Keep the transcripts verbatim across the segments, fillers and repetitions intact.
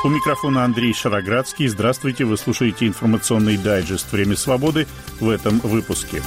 У микрофона Андрей Шароградский. Здравствуйте, вы слушаете информационный дайджест «Время свободы» в этом выпуске.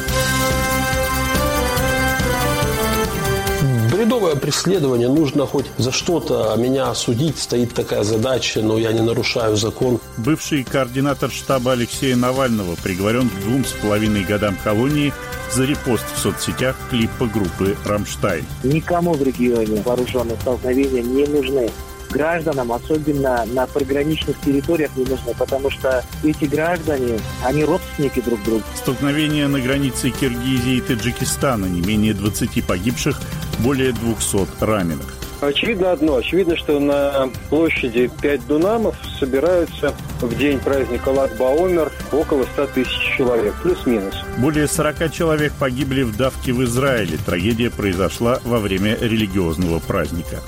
Бредовое преследование, нужно хоть за что-то меня осудить, стоит такая задача, но я не нарушаю закон. Бывший координатор штаба Алексея Навального приговорен к двум с половиной годам колонии за репост в соцсетях клипа группы «Рамштайн». Никому в регионе вооруженные столкновения не нужны. Гражданам, особенно на приграничных территориях, не нужны, потому что эти граждане, они родственники друг друга. Столкновения на границе Киргизии и Таджикистана, не менее двадцати погибших, более двухсот раненых. Очевидно одно. Очевидно, что на площади пять дунамов собираются в день праздника Лаг-ба-Омер около ста тысяч человек, плюс-минус. Более сорока человек погибли в давке в Израиле. Трагедия произошла во время религиозного праздника.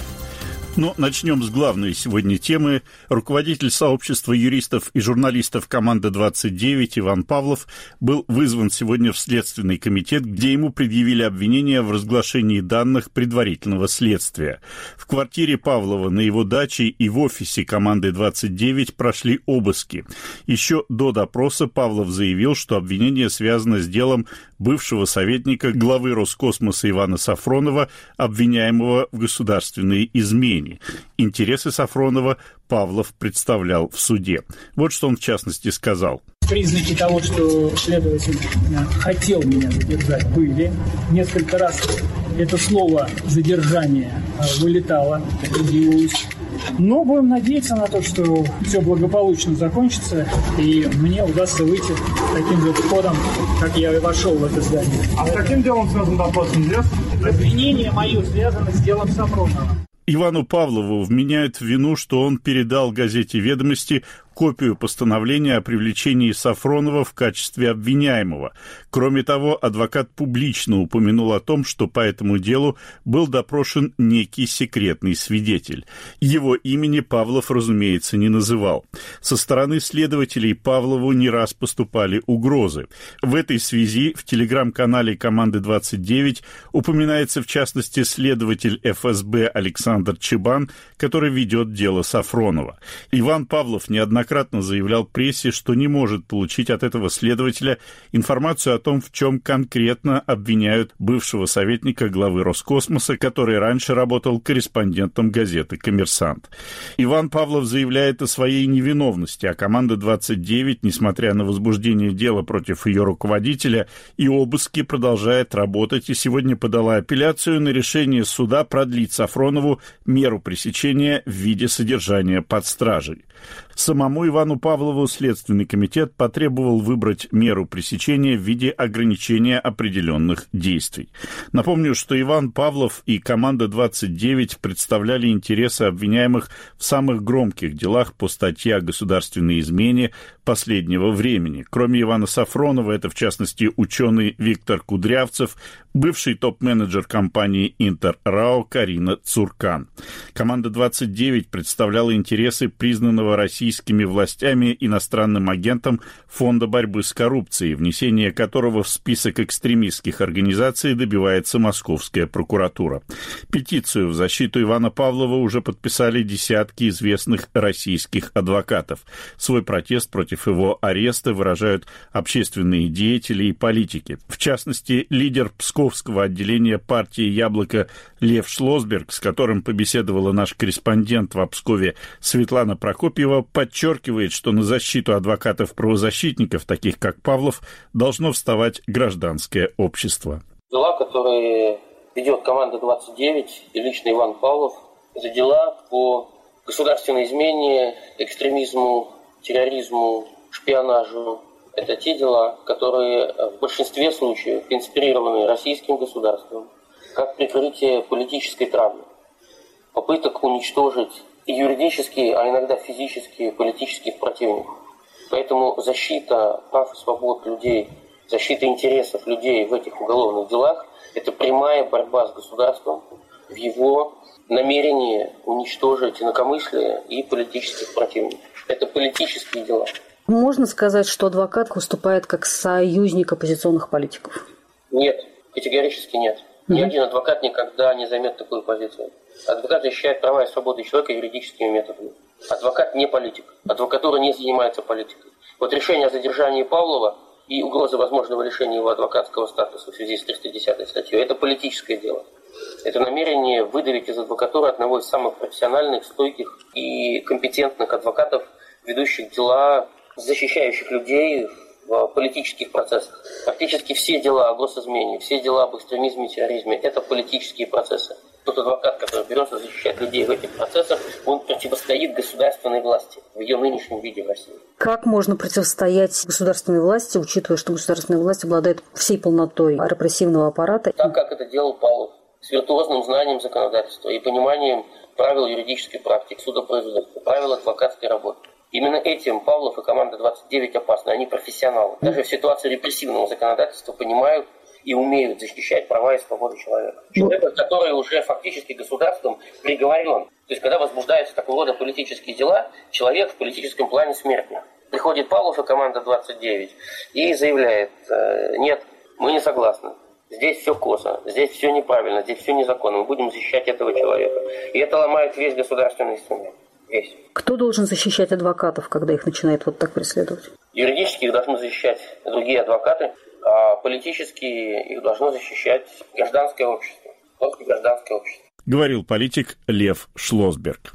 Но начнем с главной сегодня темы. Руководитель сообщества юристов и журналистов «Команда двадцать девять» Иван Павлов был вызван сегодня в Следственный комитет, где ему предъявили обвинения в разглашении данных предварительного следствия. В квартире Павлова, на его даче и в офисе «Команды двадцать девять» прошли обыски. Еще до допроса Павлов заявил, что обвинение связано с делом бывшего советника главы Роскосмоса Ивана Сафронова, обвиняемого в государственной измене. Интересы Сафронова Павлов представлял в суде. Вот что он в частности сказал. Признаки того, что следователь хотел меня задержать, были. Несколько раз это слово «задержание» вылетало из уст. Но будем надеяться на то, что все благополучно закончится, и мне удастся выйти таким же входом, как я и вошел в это здание. А с каким делом связан допрос, известно? Обвинение мое связано с делом Сафронова. Ивану Павлову вменяют в вину, что он передал газете «Ведомости» копию постановления о привлечении Сафронова в качестве обвиняемого. Кроме того, адвокат публично упомянул о том, что по этому делу был допрошен некий секретный свидетель. Его имени Павлов, разумеется, не называл. Со стороны следователей Павлову не раз поступали угрозы. В этой связи в телеграм-канале «Команды двадцать девять» упоминается в частности следователь эф эс бэ Александр Чебан, который ведет дело Сафронова. Иван Павлов неоднократно заявлял прессе, что не может получить от этого следователя информацию о том, в чем конкретно обвиняют бывшего советника главы Роскосмоса, который раньше работал корреспондентом газеты «Коммерсант». Иван Павлов заявляет о своей невиновности, а команда двадцать девять, несмотря на возбуждение дела против ее руководителя и обыски, продолжает работать и сегодня подала апелляцию на решение суда продлить Сафронову меру пресечения в виде содержания под стражей. Самому Ивану Павлову Следственный комитет потребовал выбрать меру пресечения в виде ограничения определенных действий. Напомню, что Иван Павлов и команда двадцать девять представляли интересы обвиняемых в самых громких делах по статье о государственной измене последнего времени. Кроме Ивана Сафронова, это в частности ученый Виктор Кудрявцев, бывший топ-менеджер компании «Интер РАО» Карина Цуркан. Команда двадцать девять представляла интересы признанного российскими властями иностранным агентом Фонда борьбы с коррупцией, внесение которого в список экстремистских организаций добивается Московская прокуратура. Петицию в защиту Ивана Павлова уже подписали десятки известных российских адвокатов. Свой протест против его ареста выражают общественные деятели и политики. В частности, лидер Псковского отделения партии «Яблоко» Лев Шлосберг, с которым побеседовала наш корреспондент в Пскове Светлана Прокопьева, подчеркивает, что на защиту адвокатов-правозащитников, таких как Павлов, должно вставать гражданское общество. Дела, которые ведет команда двадцать девять и лично Иван Павлов, это дела по государственной измене, экстремизму, терроризму, шпионажу. Это те дела, которые в большинстве случаев инспирированы российским государством как прикрытие политической травмы, попыток уничтожить и юридически, а иногда физически политических противников. Поэтому защита прав и свобод людей, защита интересов людей в этих уголовных делах – это прямая борьба с государством в его намерении уничтожить инакомыслие и политических противников. Это политические дела. Можно сказать, что адвокат выступает как союзник оппозиционных политиков? Нет, категорически нет. Mm-hmm. Ни один адвокат никогда не займет такую позицию. Адвокат защищает права и свободы человека юридическими методами. Адвокат не политик. Адвокатура не занимается политикой. Вот решение о задержании Павлова и угроза возможного лишения его адвокатского статуса в связи с триста десятой статьей – это политическое дело. Это намерение выдавить из адвокатуры одного из самых профессиональных, стойких и компетентных адвокатов, ведущих дела, защищающих людей в политических процессах. Практически все дела о госизмене, все дела об экстремизме и терроризме – это политические процессы. Тот адвокат, который берется защищать людей в этих процессах, он противостоит государственной власти в ее нынешнем виде в России. Как можно противостоять государственной власти, учитывая, что государственная власть обладает всей полнотой репрессивного аппарата? Так, как это делал Павлов, с виртуозным знанием законодательства и пониманием правил юридической практики, судопроизводства, правил адвокатской работы. Именно этим Павлов и команда двадцать девять опасны. Они профессионалы. Даже в ситуации репрессивного законодательства понимают и умеют защищать права и свободы человека. Человека, который уже фактически государством приговорен. То есть, когда возбуждаются такого рода политические дела, человек в политическом плане смертный. Приходит Павлов и команда двадцать девять и заявляет: нет, мы не согласны. Здесь все косо, здесь все неправильно, здесь все незаконно. Мы будем защищать этого человека. И это ломает весь государственный инструмент. Весь. Кто должен защищать адвокатов, когда их начинают вот так преследовать? Юридически их должны защищать другие адвокаты, а политически их должно защищать гражданское общество. Только гражданское общество. Говорил политик Лев Шлосберг.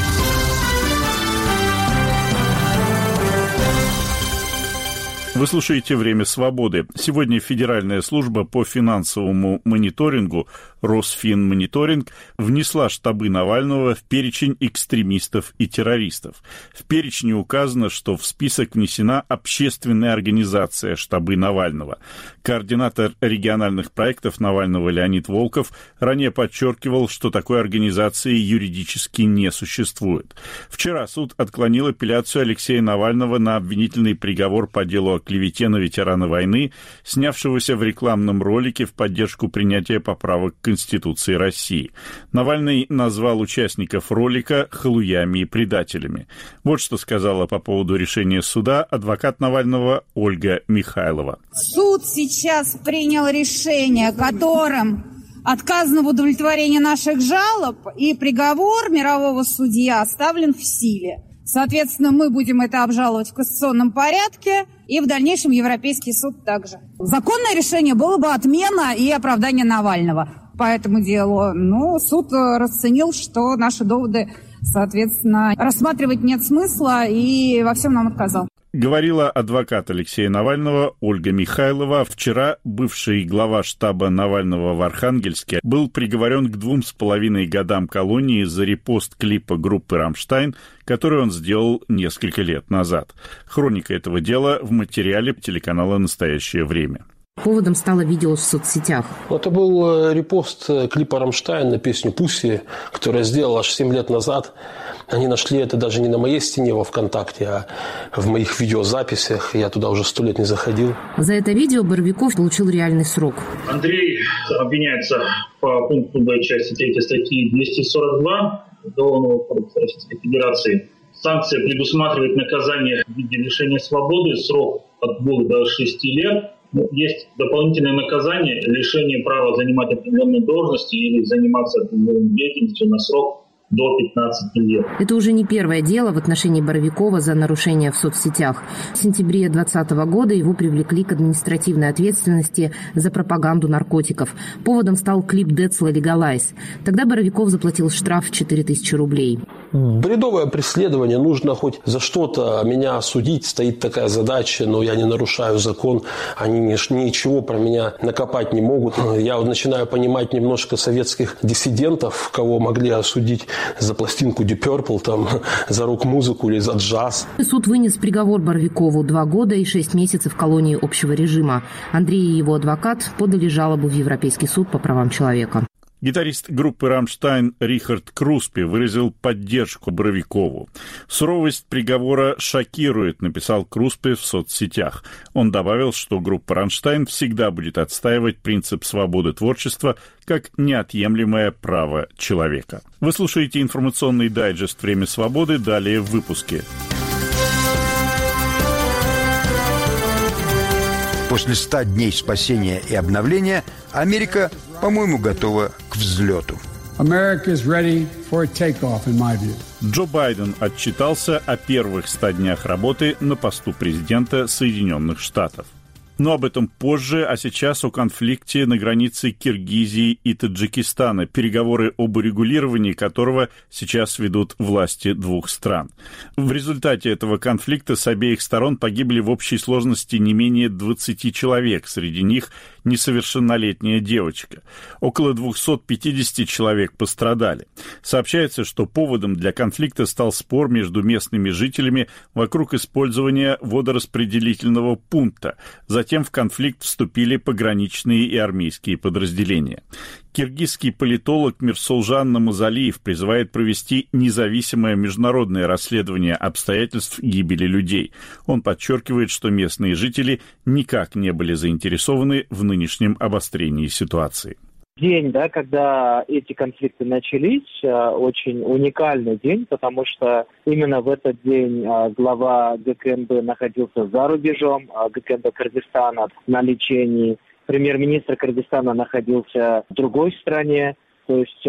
Вы слушаете «Время свободы». Сегодня Федеральная служба по финансовому мониторингу Росфинмониторинг внесла штабы Навального в перечень экстремистов и террористов. В перечне указано, что в список внесена общественная организация «Штабы Навального». Координатор региональных проектов Навального Леонид Волков ранее подчеркивал, что такой организации юридически не существует. Вчера суд отклонил апелляцию Алексея Навального на обвинительный приговор по делу о клевете на ветерана войны, снявшегося в рекламном ролике в поддержку принятия поправок к Конституции России. Навальный назвал участников ролика халуями и предателями. Вот что сказала по поводу решения суда адвокат Навального Ольга Михайлова. Суд сейчас принял решение, которым отказано в удовлетворении наших жалоб, и приговор мирового судьи оставлен в силе. Соответственно, мы будем это обжаловать в кассационном порядке, и в дальнейшем Европейский суд также. Законное решение было бы отмена и оправдание Навального по этому делу. Но суд расценил, что наши доводы, соответственно, рассматривать нет смысла, и во всем нам отказал. Говорила адвокат Алексея Навального Ольга Михайлова. Вчера бывший глава штаба Навального в Архангельске был приговорен к двум с половиной годам колонии за репост клипа группы «Рамштайн», который он сделал несколько лет назад. Хроника этого дела в материале телеканала «Настоящее время». Поводом стало видео в соцсетях. Это был репост клипа «Рамштайн» на песню «Пусси», которую я сделал аж семь лет назад. Они нашли это даже не на моей стене во ВКонтакте, а в моих видеозаписях. Я туда уже сто лет не заходил. За это видео Боровиков получил реальный срок. Андрей обвиняется по пункту Б части третьей статьи двести сорок два Уголовного кодекса Российской Федерации. Санкция предусматривает наказание в виде лишения свободы, срок от двух до шести лет. Есть дополнительное наказание – лишение права занимать определенные должности или заниматься определенной деятельностью на срок до пятнадцати лет. Это уже не первое дело в отношении Боровикова за нарушение в соцсетях. В сентябре двадцатого года его привлекли к административной ответственности за пропаганду наркотиков. Поводом стал клип Децла «Легалайз». Тогда Боровиков заплатил штраф в четыре тысячи рублей. Бредовое преследование. Нужно хоть за что-то меня осудить. Стоит такая задача, но я не нарушаю закон. Они ничего про меня накопать не могут. Я вот начинаю понимать немножко советских диссидентов, кого могли осудить за пластинку Deep Purple, там, за рок-музыку или за джаз. Суд вынес приговор Боровикову два года и шесть месяцев колонии общего режима. Андрей и его адвокат подали жалобу в Европейский суд по правам человека. Гитарист группы «Рамштайн» Рихард Круспе выразил поддержку Боровикову. «Суровость приговора шокирует», написал Круспе в соцсетях. Он добавил, что группа «Рамштайн» всегда будет отстаивать принцип свободы творчества как неотъемлемое право человека. Вы слушаете информационный дайджест «Время свободы». Далее в выпуске. После ста дней спасения и обновления Америка, по-моему, готова к взлету. Джо Байден отчитался о первых ста днях работы на посту президента Соединенных Штатов. Но об этом позже, а сейчас о конфликте на границе Киргизии и Таджикистана, переговоры об урегулировании которого сейчас ведут власти двух стран. В результате этого конфликта с обеих сторон погибли в общей сложности не менее двадцати человек, среди них несовершеннолетняя девочка. Около двухсот пятидесяти человек пострадали. Сообщается, что поводом для конфликта стал спор между местными жителями вокруг использования водораспределительного пункта. Затем в конфликт вступили пограничные и армейские подразделения. Киргизский политолог Мирсулжан Намазалиев призывает провести независимое международное расследование обстоятельств гибели людей. Он подчеркивает, что местные жители никак не были заинтересованы в нынешнем обострении ситуации. День, да, когда эти конфликты начались, очень уникальный день, потому что именно в этот день глава ГКНБ находился за рубежом, ГКНБ Кыргызстана на лечении. Премьер-министр Кыргызстана находился в другой стране. То есть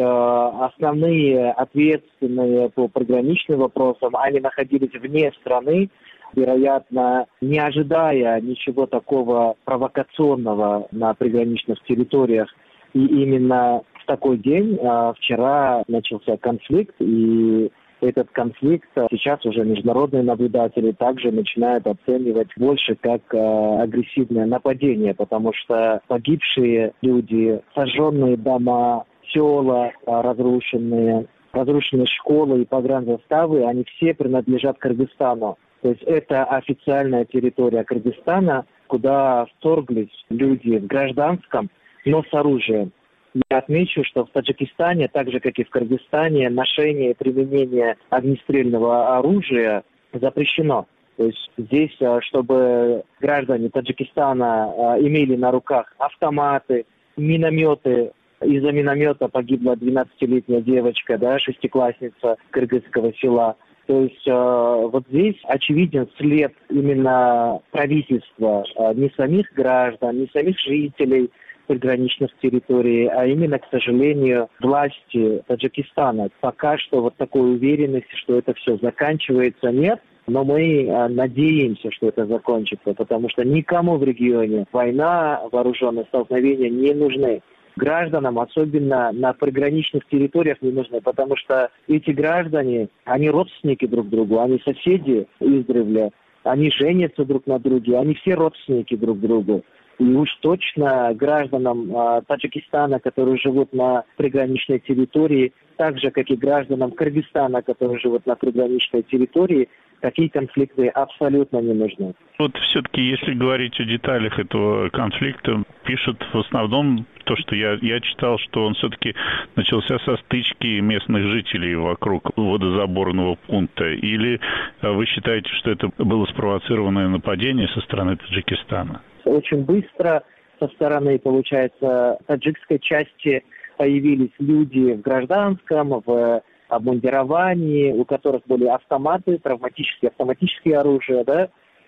основные ответственные по пограничным вопросам, они находились вне страны, вероятно, не ожидая ничего такого провокационного на приграничных территориях. И именно в такой день а, вчера начался конфликт, и этот конфликт сейчас уже международные наблюдатели также начинают оценивать больше как а, агрессивное нападение, потому что погибшие люди, сожженные дома, села а, разрушенные, разрушенные школы и погранзаставы, они все принадлежат Кыргызстану. То есть это официальная территория Кыргызстана, куда вторглись люди в гражданском, но с оружием. Я отмечу, что в Таджикистане, так же как и в Кыргызстане, ношение и применение огнестрельного оружия запрещено. То есть здесь, чтобы граждане Таджикистана имели на руках автоматы, минометы. Из-за миномета погибла двенадцатилетняя девочка, да, шестиклассница кыргызского села. То есть э, вот здесь очевиден след именно правительства, э, не самих граждан, не самих жителей приграничных территорий, а именно, к сожалению, власти Таджикистана. Пока что вот такой уверенности, что это все заканчивается, нет. Но мы э, надеемся, что это закончится, потому что никому в регионе война, вооруженные столкновения не нужны. Гражданам, особенно на приграничных территориях, не нужны, потому что эти граждане, они родственники друг другу, они соседи издревле, они женятся друг на друге, они все родственники друг другу. И уж точно гражданам э, Таджикистана, которые живут на приграничной территории, так же, как и гражданам Кыргызстана, которые живут на приграничной территории, такие конфликты абсолютно не нужны. Вот все-таки, если говорить о деталях этого конфликта, пишут в основном то, что я, я читал, что он все-таки начался со стычки местных жителей вокруг водозаборного пункта. Или вы считаете, что это было спровоцированное нападение со стороны Таджикистана? Очень быстро со стороны, получается, таджикской части появились люди в гражданском, в обмундировании, у которых были автоматы, травматические, автоматические оружия, да.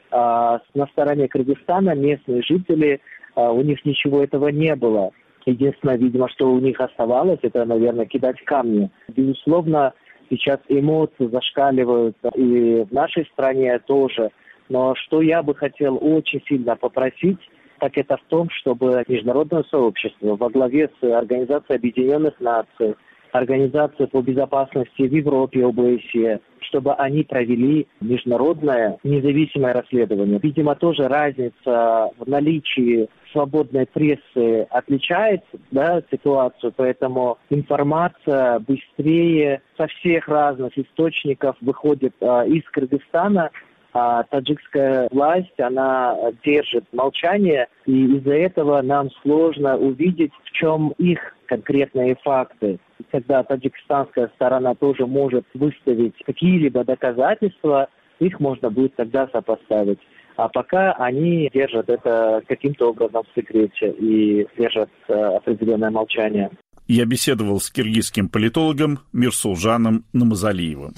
А на стороне Кыргызстана местные жители, а, у них ничего этого не было. Единственное, видимо, что у них оставалось, это, наверное, кидать камни. Безусловно, сейчас эмоции зашкаливают и в нашей стране тоже. Но что я бы хотел очень сильно попросить, так это в том, чтобы международное сообщество во главе с Организацией Объединенных Наций, Организация по безопасности в Европе, ОБСЕ, чтобы они провели международное независимое расследование. Видимо, тоже разница в наличии свободной прессы отличает, да, ситуацию, поэтому информация быстрее со всех разных источников выходит а, из Кыргызстана. А таджикская власть, она держит молчание, и из-за этого нам сложно увидеть, в чем их конкретные факты. Когда таджикистанская сторона тоже может выставить какие-либо доказательства, их можно будет тогда сопоставить. А пока они держат это каким-то образом в секрете и держат э, определенное молчание. Я беседовал с киргизским политологом Мирсулжаном Намазалиевым.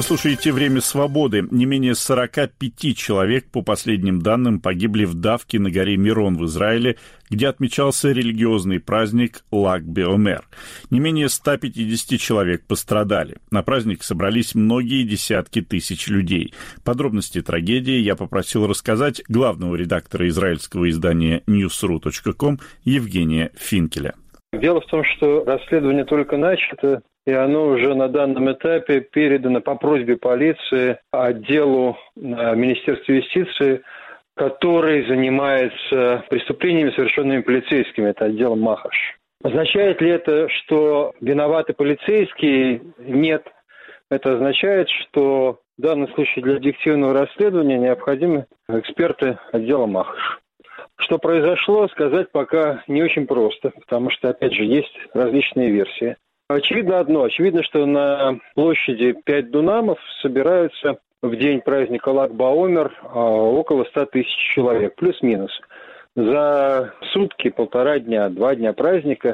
Вы слушаете «Время свободы». Не менее сорок пять человек, по последним данным, погибли в давке на горе Мирон в Израиле, где отмечался религиозный праздник Lag BaOmer. Не менее ста пятидесяти человек пострадали. На праздник собрались многие десятки тысяч людей. Подробности трагедии я попросил рассказать главного редактора израильского издания ньюс ру точка ком Евгения Финкеля. Дело в том, что расследование только начато, и оно уже на данном этапе передано по просьбе полиции отделу Министерства юстиции, который занимается преступлениями, совершенными полицейскими, это отдел МАХАШ. Означает ли это, что виноваты полицейские? Нет. Это означает, что в данном случае для объективного расследования необходимы эксперты отдела МАХАШ. Что произошло, сказать пока не очень просто, потому что, опять же, есть различные версии. Очевидно одно. Очевидно, что на площади пять дунамов собираются в день праздника Lag BaOmer около ста тысяч человек, плюс-минус. За сутки, полтора дня, два дня праздника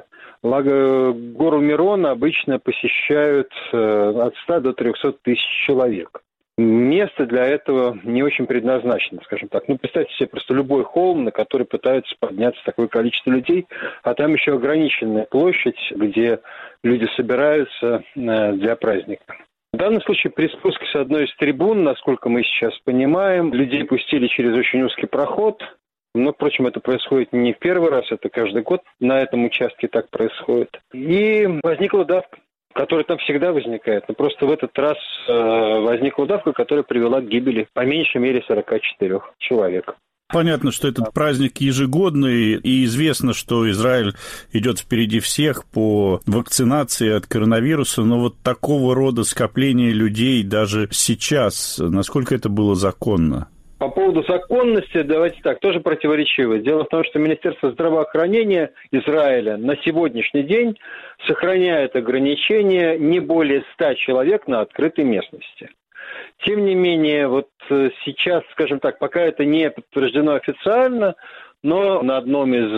гору Мирон обычно посещают от ста до трехсот тысяч человек. Место для этого не очень предназначено, скажем так. Ну, представьте себе просто любой холм, на который пытаются подняться такое количество людей, а там еще ограниченная площадь, где люди собираются для праздника. В данном случае при спуске с одной из трибун, насколько мы сейчас понимаем, людей пустили через очень узкий проход. Но, впрочем, это происходит не в первый раз, это каждый год на этом участке так происходит. И возникла давка, которая там всегда возникает. Но просто в этот раз э, возникла давка, которая привела к гибели по меньшей мере сорока четырёх человек. Понятно, что этот праздник ежегодный, и известно, что Израиль идет впереди всех по вакцинации от коронавируса, но вот такого рода скопление людей даже сейчас, насколько это было законно? По поводу законности, давайте так, тоже противоречиво. Дело в том, что Министерство здравоохранения Израиля на сегодняшний день сохраняет ограничение не более ста человек на открытой местности. Тем не менее, вот сейчас, скажем так, пока это не подтверждено официально, но на одном из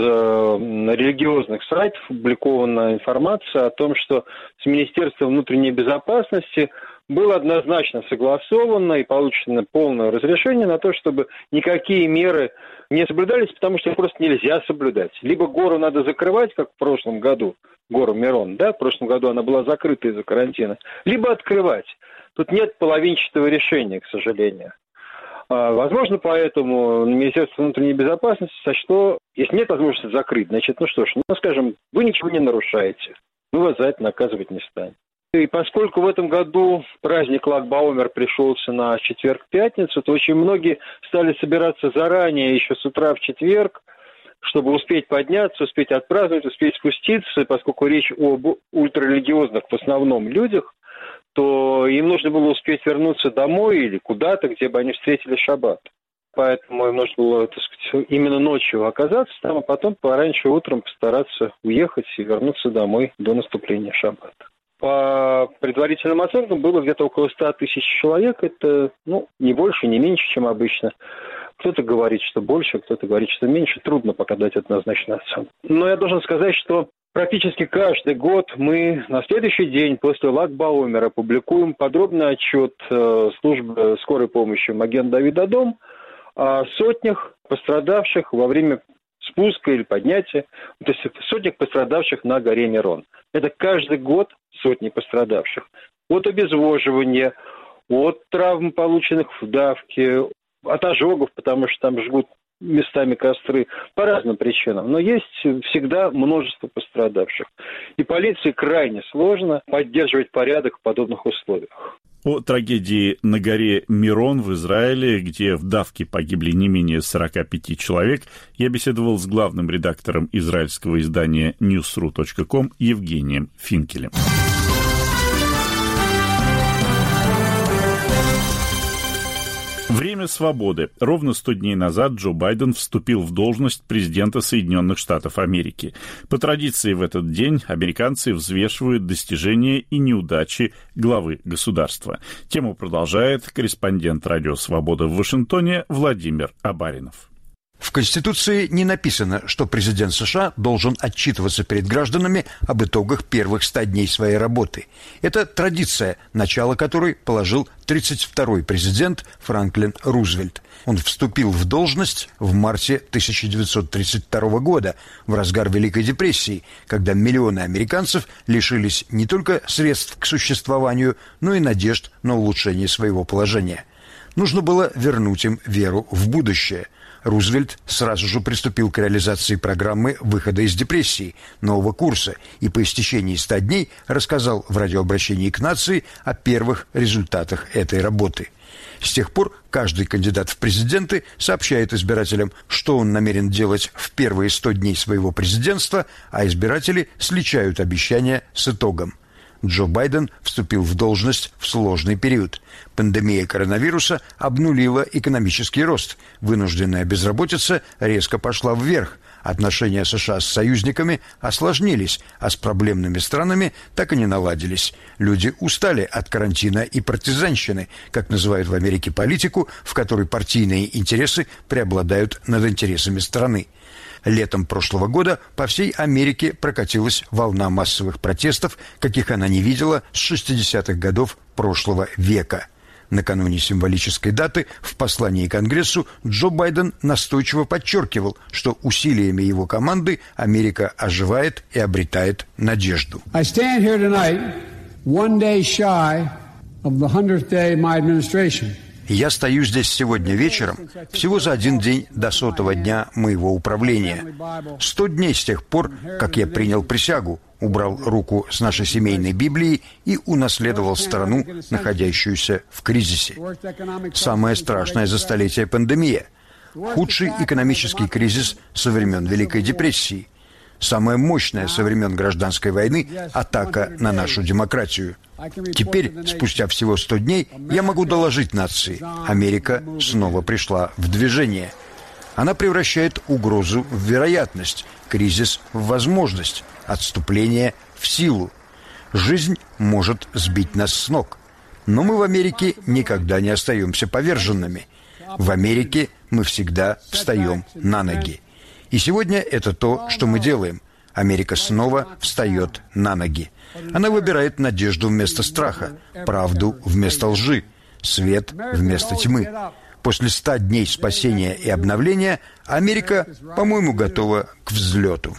э, религиозных сайтов опубликована информация о том, что с Министерством внутренней безопасности было однозначно согласовано и получено полное разрешение на то, чтобы никакие меры не соблюдались, потому что их просто нельзя соблюдать. Либо гору надо закрывать, как в прошлом году, гору Мирон, да, в прошлом году она была закрыта из-за карантина, либо открывать. Тут нет половинчатого решения, к сожалению. Возможно, поэтому Министерство внутренней безопасности сочло, если нет возможности закрыть, значит, ну что ж, ну, скажем, вы ничего не нарушаете, мы вас за это наказывать не станем. И поскольку в этом году праздник Lag BaOmer пришелся на четверг-пятницу, то очень многие стали собираться заранее, еще с утра в четверг, чтобы успеть подняться, успеть отпраздновать, успеть спуститься, поскольку речь об ультрарелигиозных в основном людях, то им нужно было успеть вернуться домой или куда-то, где бы они встретили шаббат. Поэтому им нужно было, так сказать, именно ночью оказаться там, а потом пораньше утром постараться уехать и вернуться домой до наступления шаббата. По предварительным оценкам было где-то около ста тысяч человек. Это, ну, не больше, не меньше, чем обычно. Кто-то говорит, что больше, кто-то говорит, что меньше. Трудно пока дать однозначную оценку. Но я должен сказать, что практически каждый год мы на следующий день после Lag BaOmer опубликуем подробный отчет э, службы скорой помощи Маген-Давид-Адом о сотнях пострадавших во время спуска или поднятия, то есть сотнях пострадавших на горе Мирон. Это каждый год сотни пострадавших. От обезвоживания, от травм, полученных в давке, от ожогов, потому что там жгут местами костры, по разным причинам. Но есть всегда множество пострадавших. И полиции крайне сложно поддерживать порядок в подобных условиях. О трагедии на горе Мирон в Израиле, где в давке погибли не менее сорока пяти человек, я беседовал с главным редактором израильского издания ньюс ру точка ком Евгением Финкелем. Время свободы. Ровно сто дней назад Джо Байден вступил в должность президента Соединенных Штатов Америки. По традиции в этот день американцы взвешивают достижения и неудачи главы государства. Тему продолжает корреспондент Радио Свобода в Вашингтоне Владимир Абаринов. В Конституции не написано, что президент США должен отчитываться перед гражданами об итогах первых ста дней своей работы. Это традиция, начало которой положил тридцать второй президент Франклин Рузвельт. Он вступил в должность в марте тысяча девятьсот тридцать второго года, в разгар Великой депрессии, когда миллионы американцев лишились не только средств к существованию, но и надежд на улучшение своего положения. Нужно было вернуть им веру в будущее. Рузвельт сразу же приступил к реализации программы выхода из депрессии, нового курса, и по истечении ста дней рассказал в радиообращении к нации о первых результатах этой работы. С тех пор каждый кандидат в президенты сообщает избирателям, что он намерен делать в первые сто дней своего президентства, а избиратели сличают обещания с итогом. Джо Байден вступил в должность в сложный период. Пандемия коронавируса обнулила экономический рост. Вынужденная безработица резко пошла вверх. Отношения США с союзниками осложнились, а с проблемными странами так и не наладились. Люди устали от карантина и партизанщины, как называют в Америке политику, в которой партийные интересы преобладают над интересами страны. Летом прошлого года по всей Америке прокатилась волна массовых протестов, каких она не видела с шестидесятых годов прошлого века. Накануне символической даты в послании Конгрессу Джо Байден настойчиво подчеркивал, что усилиями его команды Америка оживает и обретает надежду. I stand here tonight, one day shy of the hundredth day of my administration. Я стою здесь сегодня вечером, всего за один день до сотого дня моего управления. Сто дней с тех пор, как я принял присягу, убрал руку с нашей семейной Библии и унаследовал страну, находящуюся в кризисе. Самое страшное за столетие пандемия. Худший экономический кризис со времен Великой депрессии. Самая мощная со времен гражданской войны атака на нашу демократию. Теперь, спустя всего сто дней, я могу доложить нации: Америка снова пришла в движение. Она превращает угрозу в вероятность, кризис в возможность, отступление в силу. Жизнь может сбить нас с ног. Но мы в Америке никогда не остаемся поверженными. В Америке мы всегда встаем на ноги. И сегодня это то, что мы делаем. Америка снова встает на ноги. Она выбирает надежду вместо страха, правду вместо лжи, свет вместо тьмы. После ста дней спасения и обновления Америка, по-моему, готова к взлету.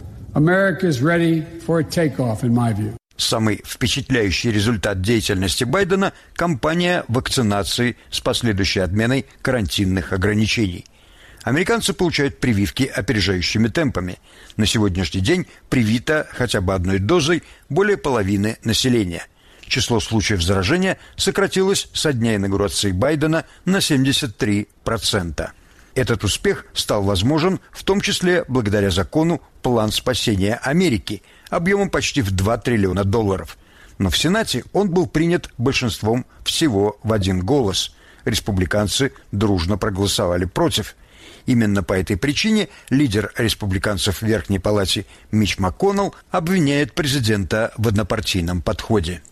Самый впечатляющий результат деятельности Байдена – кампания вакцинации с последующей отменой карантинных ограничений. Американцы получают прививки опережающими темпами. На сегодняшний день привито хотя бы одной дозой более половины населения. Число случаев заражения сократилось со дня инаугурации Байдена на семьдесят три процента. Этот успех стал возможен в том числе благодаря закону «План спасения Америки» объемом почти в два триллиона долларов. Но в Сенате он был принят большинством всего в один голос. Республиканцы дружно проголосовали против. Именно по этой причине лидер республиканцев в Верхней Палате Митч МакКоннелл обвиняет президента в однопартийном подходе.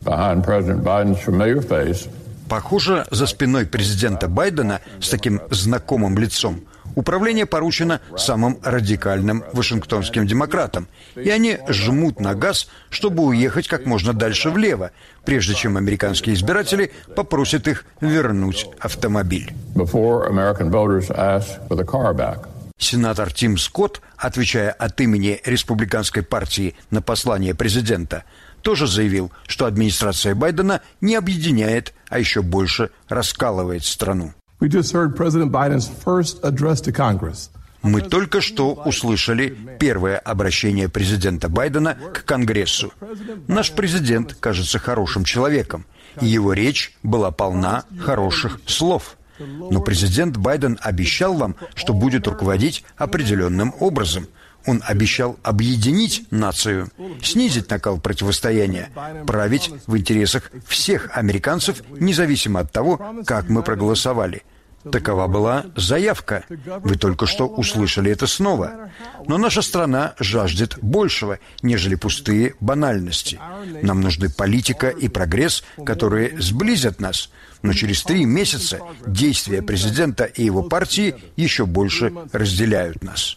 Похоже, за спиной президента Байдена с таким знакомым лицом управление поручено самым радикальным вашингтонским демократам, и они жмут на газ, чтобы уехать как можно дальше влево, прежде чем американские избиратели попросят их вернуть автомобиль. Сенатор Тим Скотт, отвечая от имени республиканской партии на послание президента, тоже заявил, что администрация Байдена не объединяет, а еще больше раскалывает страну. Мы только что услышали первое обращение президента Байдена к Конгрессу. Наш президент кажется хорошим человеком, и его речь была полна хороших слов. Но президент Байден обещал вам, что будет руководить определенным образом. Он обещал объединить нацию, снизить накал противостояния, править в интересах всех американцев, независимо от того, как мы проголосовали. Такова была заявка. Вы только что услышали это снова. Но наша страна жаждет большего, нежели пустые банальности. Нам нужны политика и прогресс, которые сблизят нас. Но через три месяца действия президента и его партии еще больше разделяют нас.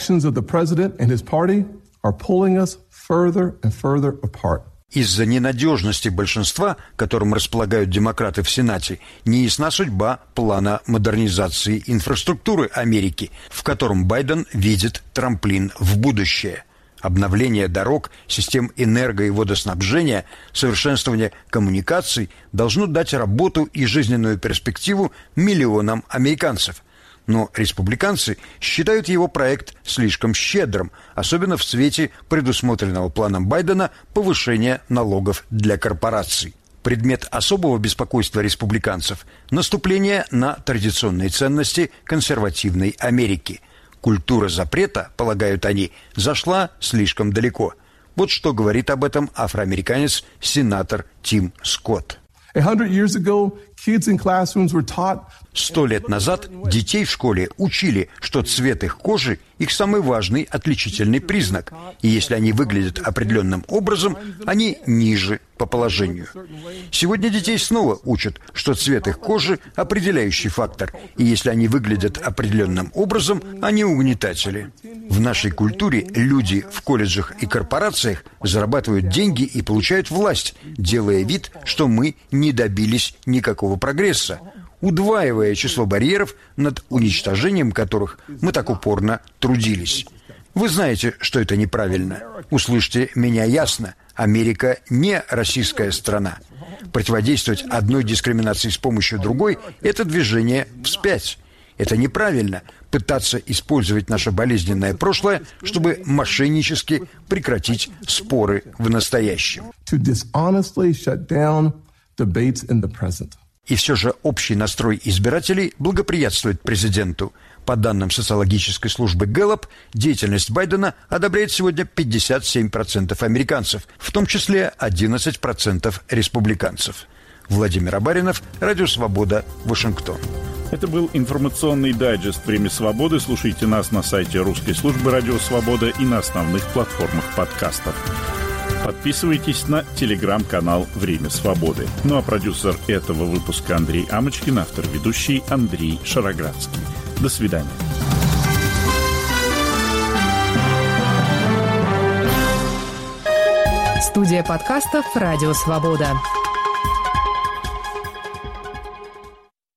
Из-за ненадежности большинства, которым располагают демократы в Сенате, неясна судьба плана модернизации инфраструктуры Америки, в котором Байден видит трамплин в будущее. Обновление дорог, систем энерго- и водоснабжения, совершенствование коммуникаций должно дать работу и жизненную перспективу миллионам американцев. Но республиканцы считают его проект слишком щедрым, особенно в свете предусмотренного планом Байдена повышения налогов для корпораций. Предмет особого беспокойства республиканцев – наступление на традиционные ценности консервативной Америки. Культура запрета, полагают они, зашла слишком далеко. Вот что говорит об этом афроамериканец, сенатор Тим Скотт. Сто лет назад детей в школе учили, что цвет их кожи – их самый важный отличительный признак. И если они выглядят определенным образом, они ниже по положению. Сегодня детей снова учат, что цвет их кожи – определяющий фактор. И если они выглядят определенным образом, они угнетатели. В нашей культуре люди в колледжах и корпорациях зарабатывают деньги и получают власть, делая вид, что мы не добились никакого прогресса, удваивая число барьеров, над уничтожением которых мы так упорно трудились. Вы знаете, что это неправильно. Услышьте меня ясно. Америка не российская страна. Противодействовать одной дискриминации с помощью другой – это движение вспять. Это неправильно – пытаться использовать наше болезненное прошлое, чтобы мошеннически прекратить споры в настоящем. И все же общий настрой избирателей благоприятствует президенту. По данным социологической службы Гэллоп, деятельность Байдена одобряет сегодня пятьдесят семь процентов американцев, в том числе одиннадцать процентов республиканцев. Владимир Абаринов, Радио Свобода, Вашингтон. Это был информационный дайджест «Время свободы». Слушайте нас на сайте русской службы «Радио Свобода» и на основных платформах подкастов. Подписывайтесь на телеграм-канал «Время свободы». Ну а продюсер этого выпуска Андрей Амочкин, автор-ведущий Андрей Шароградский. До свидания. Студия подкастов «Радио Свобода».